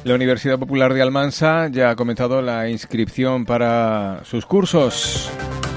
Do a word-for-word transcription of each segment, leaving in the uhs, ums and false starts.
La Universidad Popular de Almansa ya ha comenzado la inscripción para sus cursos.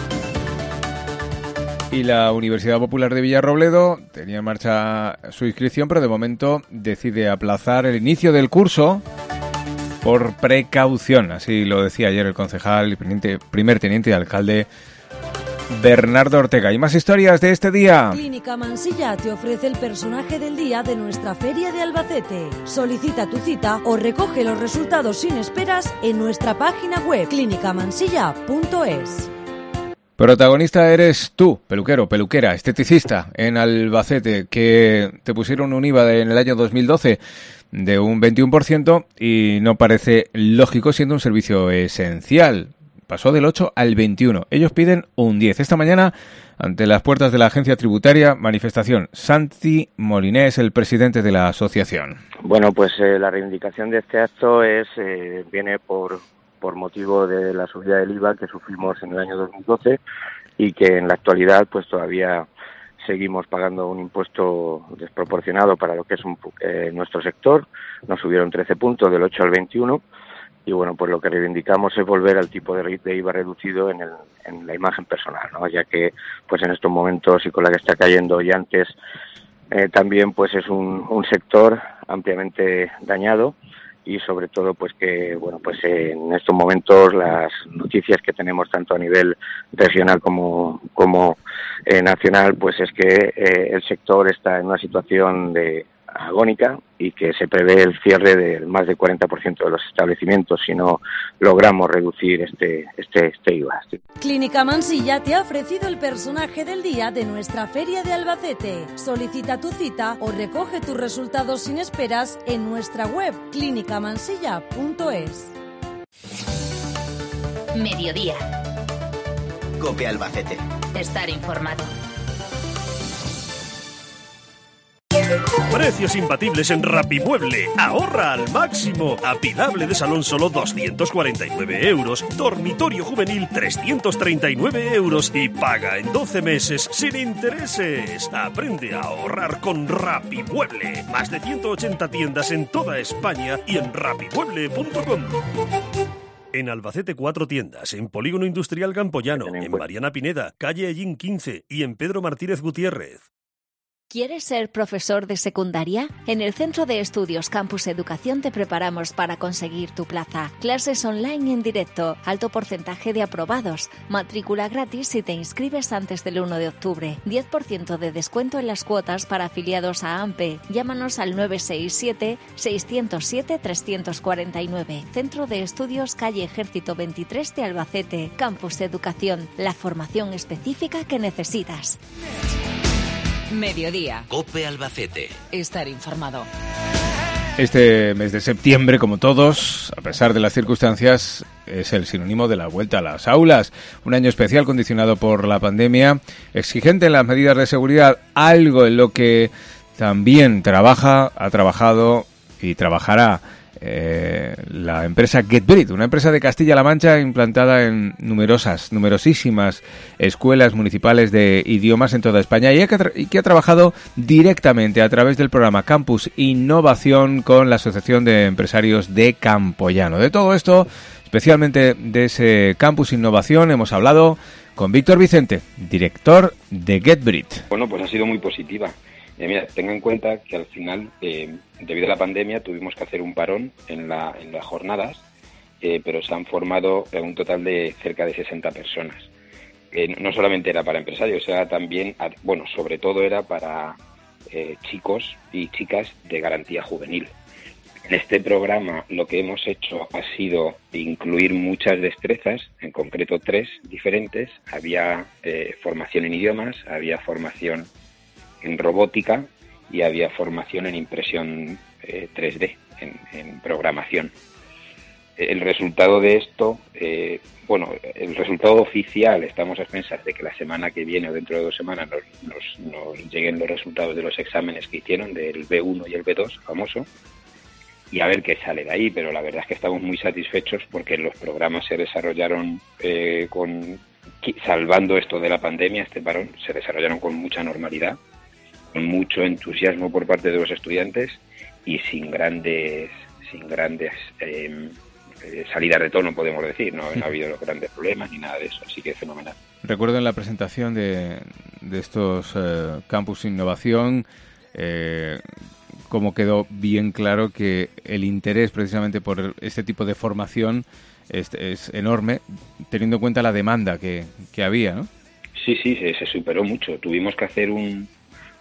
Y la Universidad Popular de Villarrobledo tenía en marcha su inscripción, pero de momento decide aplazar el inicio del curso por precaución. Así lo decía ayer el concejal y primer teniente de alcalde Bernardo Ortega. Y más historias de este día. Clínica Mansilla te ofrece el personaje del día de nuestra Feria de Albacete. Solicita tu cita o recoge los resultados sin esperas en nuestra página web clínica mansilla punto es. Protagonista eres tú, peluquero, peluquera, esteticista en Albacete, que te pusieron un I V A en el año dos mil doce de un veintiuno por ciento y no parece lógico siendo un servicio esencial. Pasó del ocho al veintiuno. Ellos piden un diez. Esta mañana, ante las puertas de la agencia tributaria, manifestación. Santi Molinés, el presidente de la asociación. Bueno, pues eh, la reivindicación de este acto es eh, viene por, por motivo de la subida del I V A que sufrimos en el año dos mil doce y que en la actualidad pues todavía seguimos pagando un impuesto desproporcionado para lo que es un, eh, nuestro sector. Nos subieron trece puntos del ocho al veintiuno. Y bueno, pues lo que reivindicamos es volver al tipo de, de I V A reducido en, el, en la imagen personal, ¿no? Ya que pues en estos momentos y con la que está cayendo y antes eh, también pues es un, un sector ampliamente dañado y sobre todo pues que bueno pues eh, en estos momentos las noticias que tenemos tanto a nivel regional como como eh, nacional pues es que eh, el sector está en una situación de agónica y que se prevé el cierre del más del cuarenta por ciento de los establecimientos si no logramos reducir este este, este I V A. Clínica Mansilla te ha ofrecido el personaje del día de nuestra Feria de Albacete. Solicita tu cita o recoge tus resultados sin esperas en nuestra web clínica mansilla punto es. Mediodía. COPE Albacete. Estar informado. Precios imbatibles en Rapimueble. Ahorra al máximo. Apilable de salón solo doscientos cuarenta y nueve euros. Dormitorio juvenil trescientos treinta y nueve euros. Y paga en doce meses sin intereses. Aprende a ahorrar con Rapimueble. Más de ciento ochenta tiendas en toda España y en rapimueble punto com. En Albacete cuatro tiendas, en Polígono Industrial Campoyano, en Mariana Pineda, calle Ellín quince y en Pedro Martínez Gutiérrez. ¿Quieres ser profesor de secundaria? En el Centro de Estudios Campus Educación te preparamos para conseguir tu plaza. Clases online en directo, alto porcentaje de aprobados, matrícula gratis si te inscribes antes del uno de octubre, diez por ciento de descuento en las cuotas para afiliados a A M P E. Llámanos al nueve seis siete, seis cero siete, tres cuatro nueve. Centro de Estudios Calle Ejército veintitrés de Albacete. Campus Educación, la formación específica que necesitas. Mediodía. COPE Albacete. Estar informado. Este mes de septiembre, como todos, a pesar de las circunstancias, es el sinónimo de la vuelta a las aulas. Un año especial condicionado por la pandemia, exigente en las medidas de seguridad, algo en lo que también trabaja, ha trabajado y trabajará Eh, la empresa GetBrit, una empresa de Castilla-La Mancha implantada en numerosas, numerosísimas escuelas municipales de idiomas en toda España y que, ha tra- y que ha trabajado directamente a través del programa Campus Innovación con la Asociación de Empresarios de Campoyano. De todo esto, especialmente de ese Campus Innovación, hemos hablado con Víctor Vicente, director de GetBrit. Bueno, pues ha sido muy positiva. Eh, mira, tenga en cuenta que al final, eh, debido a la pandemia, tuvimos que hacer un parón en, la, en las jornadas, eh, pero se han formado un total de cerca de sesenta personas. Eh, no solamente era para empresarios, era también, bueno, sobre todo era para eh, chicos y chicas de garantía juvenil. En este programa lo que hemos hecho ha sido incluir muchas destrezas, en concreto tres diferentes. Había eh, formación en idiomas, había formación en robótica y había formación en impresión eh, tres D, en, en programación. El resultado de esto, eh, bueno, el resultado oficial, estamos a expensas de que la semana que viene o dentro de dos semanas nos, nos, nos lleguen los resultados de los exámenes que hicieron, del B uno y el B dos famoso, y a ver qué sale de ahí, pero la verdad es que estamos muy satisfechos porque los programas se desarrollaron eh, con, salvando esto de la pandemia, este parón, se desarrollaron con mucha normalidad, con mucho entusiasmo por parte de los estudiantes y sin grandes sin grandes eh, salidas de tono, podemos decir, no, no ha habido grandes problemas ni nada de eso, así que es fenomenal. Recuerdo en la presentación de, de estos eh, Campus Innovación, eh, como quedó bien claro que el interés precisamente por este tipo de formación es, es enorme, teniendo en cuenta la demanda que, que había, ¿no? Sí, sí, se, se superó mucho. Tuvimos que hacer un,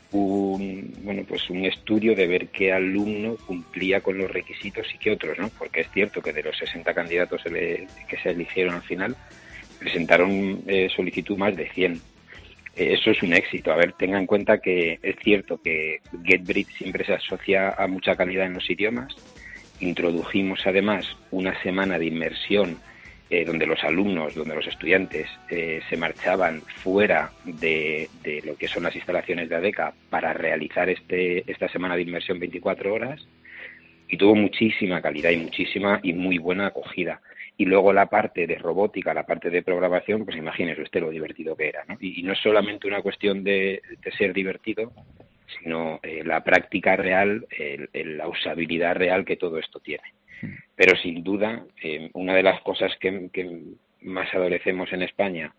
un bueno pues un estudio de ver qué alumno cumplía con los requisitos y qué otros, ¿no? Porque es cierto que de los sesenta candidatos que se eligieron al final, presentaron eh, solicitud más de cien. Eh, eso es un éxito. A ver, tenga en cuenta que es cierto que GetBreed siempre se asocia a mucha calidad en los idiomas. Introdujimos además una semana de inmersión eh, donde los alumnos, donde los estudiantes eh, se marchaban fuera de, de lo que son las instalaciones de ADECA para realizar este esta semana de inmersión veinticuatro horas, y tuvo muchísima calidad y muchísima y muy buena acogida. Y luego la parte de robótica, la parte de programación, pues imagínese usted lo divertido que era, ¿no? Y, y no es solamente una cuestión de, de ser divertido, sino eh, la práctica real, el, el, la usabilidad real que todo esto tiene. Pero sin duda, eh, una de las cosas que, que más adolecemos en España,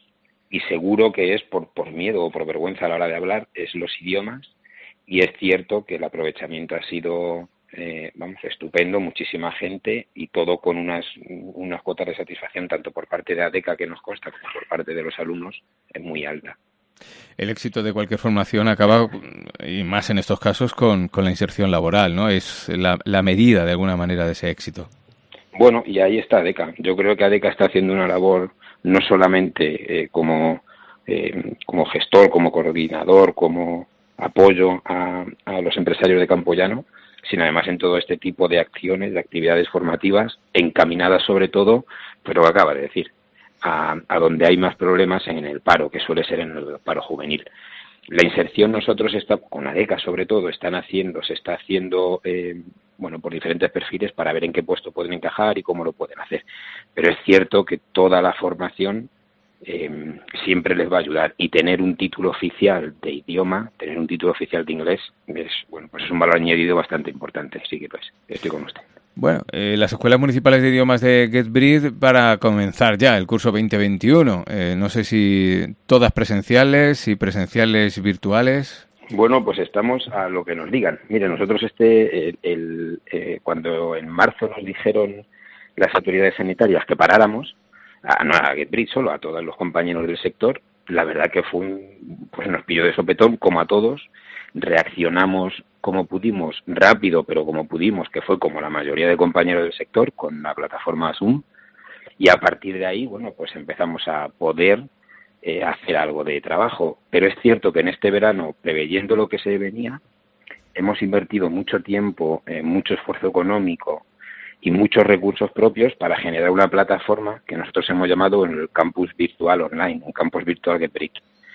y seguro que es por, por miedo o por vergüenza a la hora de hablar, es los idiomas, y es cierto que el aprovechamiento ha sido... Eh, vamos, estupendo, muchísima gente y todo con unas unas cuotas de satisfacción tanto por parte de ADECA, que nos consta, como por parte de los alumnos, es muy alta. El éxito de cualquier formación acaba, y más en estos casos, con, con la inserción laboral, ¿no? Es la, la medida, de alguna manera, de ese éxito. Bueno, y ahí está ADECA. Yo creo que ADECA está haciendo una labor no solamente eh, como, eh, como gestor, como coordinador, como apoyo a, a los empresarios de Campo Llano, sino además en todo este tipo de acciones, de actividades formativas, encaminadas sobre todo, pero acaba de decir, a, a donde hay más problemas en el paro, que suele ser en el paro juvenil. La inserción nosotros, está, con ADECA sobre todo, están haciendo, se está haciendo eh, bueno, por diferentes perfiles para ver en qué puesto pueden encajar y cómo lo pueden hacer. Pero es cierto que toda la formación eh, siempre les va a ayudar, y tener un título oficial de idioma, tener un título oficial de inglés, es bueno, pues es un valor añadido bastante importante. Sí que pues, estoy con usted. Bueno, eh, las escuelas municipales de idiomas de GetBreed para comenzar ya el curso veinte veintiuno. Eh, no sé si todas presenciales y presenciales virtuales. Bueno, pues estamos a lo que nos digan. Mire, nosotros este, el, el, eh, cuando en marzo nos dijeron las autoridades sanitarias que paráramos, a, no a GetBreed solo, a todos los compañeros del sector, la verdad que fue un, pues nos pilló de sopetón, como a todos. Reaccionamos como pudimos, rápido, pero como pudimos, que fue como la mayoría de compañeros del sector, con la plataforma Zoom, y a partir de ahí, bueno, pues empezamos a poder eh, hacer algo de trabajo. Pero es cierto que en este verano, preveyendo lo que se venía, hemos invertido mucho tiempo, eh, mucho esfuerzo económico y muchos recursos propios para generar una plataforma que nosotros hemos llamado el Campus Virtual Online, un Campus Virtual GetBreed.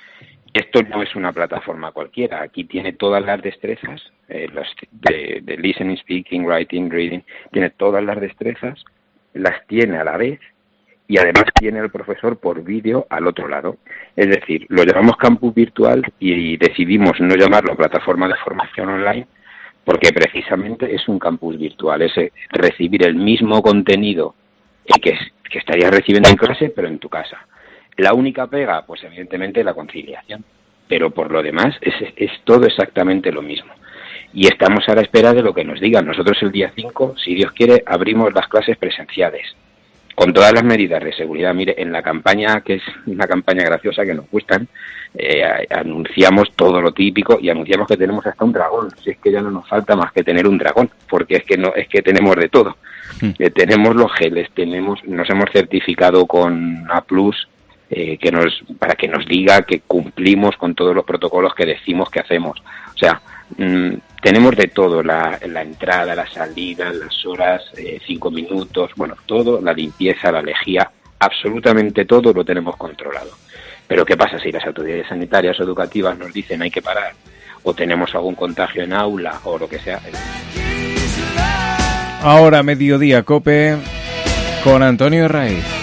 Esto no es una plataforma cualquiera. Aquí tiene todas las destrezas, eh, las de, de listening, speaking, writing, reading, tiene todas las destrezas, las tiene a la vez, y además tiene el profesor por vídeo al otro lado. Es decir, lo llamamos Campus Virtual y decidimos no llamarlo plataforma de formación online porque precisamente es un campus virtual, es recibir el mismo contenido que, que estarías recibiendo en clase, pero en tu casa. La única pega, pues evidentemente la conciliación, pero por lo demás es, es todo exactamente lo mismo. Y estamos a la espera de lo que nos digan. Nosotros el día cinco, si Dios quiere, abrimos las clases presenciales, con todas las medidas de seguridad. Mire, en la campaña, que es una campaña graciosa que nos gustan, eh, anunciamos todo lo típico y anunciamos que tenemos hasta un dragón. Si es que ya no nos falta más que tener un dragón, porque es que no es que tenemos de todo. Mm. Eh, tenemos los geles, tenemos, nos hemos certificado con A plus, eh, que nos para que nos diga que cumplimos con todos los protocolos que decimos que hacemos. O sea, mmm, tenemos de todo, la, la entrada, la salida, las horas, eh, cinco minutos, bueno, todo, la limpieza, la lejía, absolutamente todo lo tenemos controlado. Pero ¿qué pasa si las autoridades sanitarias o educativas nos dicen hay que parar, o tenemos algún contagio en aula o lo que sea? Ahora Mediodía Cope con Antonio Raiz.